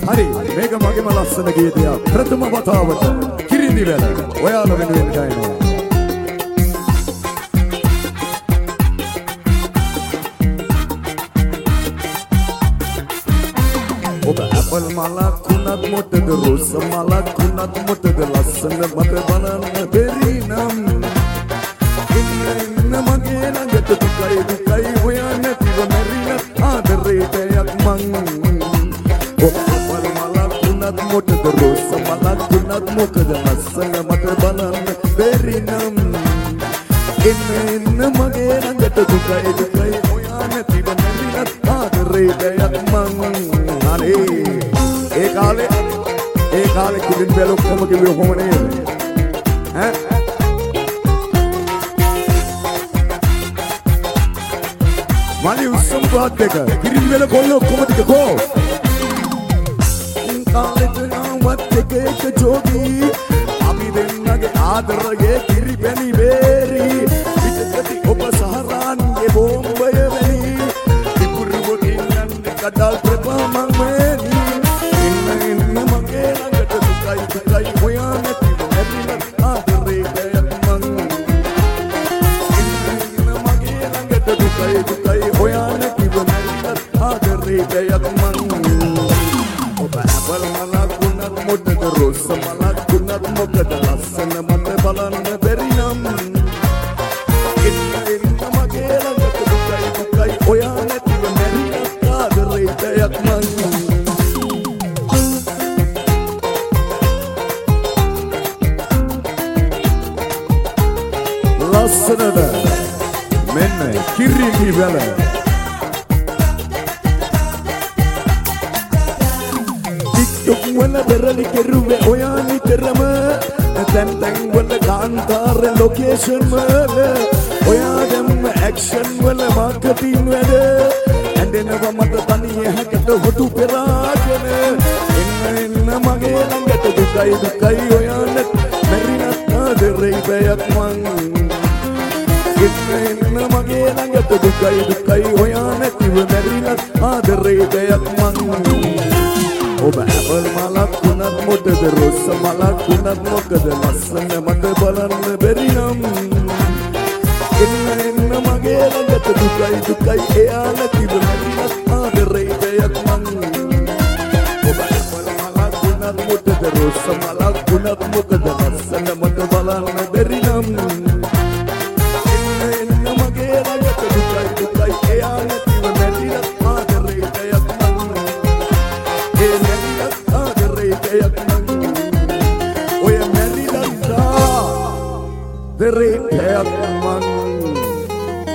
හරි මේක මගේම ලස්සන ගීතයක් ප්‍රථම වතාවට කිරිඳි වැල ඔයාලා වෙනුවෙන් ගයනවා ඔබ ඇපල් මලක් වුණත් මොටද රෝස මලක් වුණත් මොටද ලස්සන මට බලන්න බැරි නම් ඉන්න මගේ ළඟට දුකයි දුකයි හොයා නැතිව මැරිලා ආදරේට යක් මං ඔබ ඇපල් මලක් වුණත් මොටද රෝස මලක් වුණත් මොකද ලස්සන මට බලන්න බැරි නම් ඉන්න මගේ ළඟට දුකයි දුකයි හොයා නැතිව මැරිලා ආදරේට යක් මං ඒ කාලේ කිරිඳි වැල ඔක්කොම කිව්වේ කොහොම නේද ඈ මලි උස්සම් පාත් එක කිරිඳි වැල කොල්ලෝ ඔක්කොම ටික කෝ කාලෙට වත් එක ජෝගී අපි දෙන්නගේ ආදරයේ කිරිපැණි වේරි පිටකටි ඔබ සහරාන්ගේ බෝම්බය වැනි ඉපුරුව කින්නන්නේ කඩල් ප්‍රපා මං Rosa malak kunat mokat lasan mate balan berinam inna magela gat dukai oyane tiba merina kadre tayak man lasanada menne kirindi vela wala berali keruwe oyani terama tang wala kantar location wala oyadam action wala marketing wala and then mata tani hakata hotu peragene inna mage langata dukai oyana merina kadre bayak man inna mage langata dukai oyana tiv merina kadre bayak man ඔබ apple මලක් වුණත් මොකද රෝස මලක් වුණත් මොකද ලස්සන මට බලන්න බැරි නම් එන්න මගේ ළඟට දුකයි එයා නැතිව මැරිලා ආදරේ දෙයක් මං ඔබ ඇපල් මලක් වුණත් මොකද රෝස මලක් වුණත් මොකද ලස්සන මට බලන්න බැරි නම් එන්න මගේ ළඟට දුකයි එයා නැතිව මැරිලා ආදරේ දෙයක් Oye, Merida, the ring,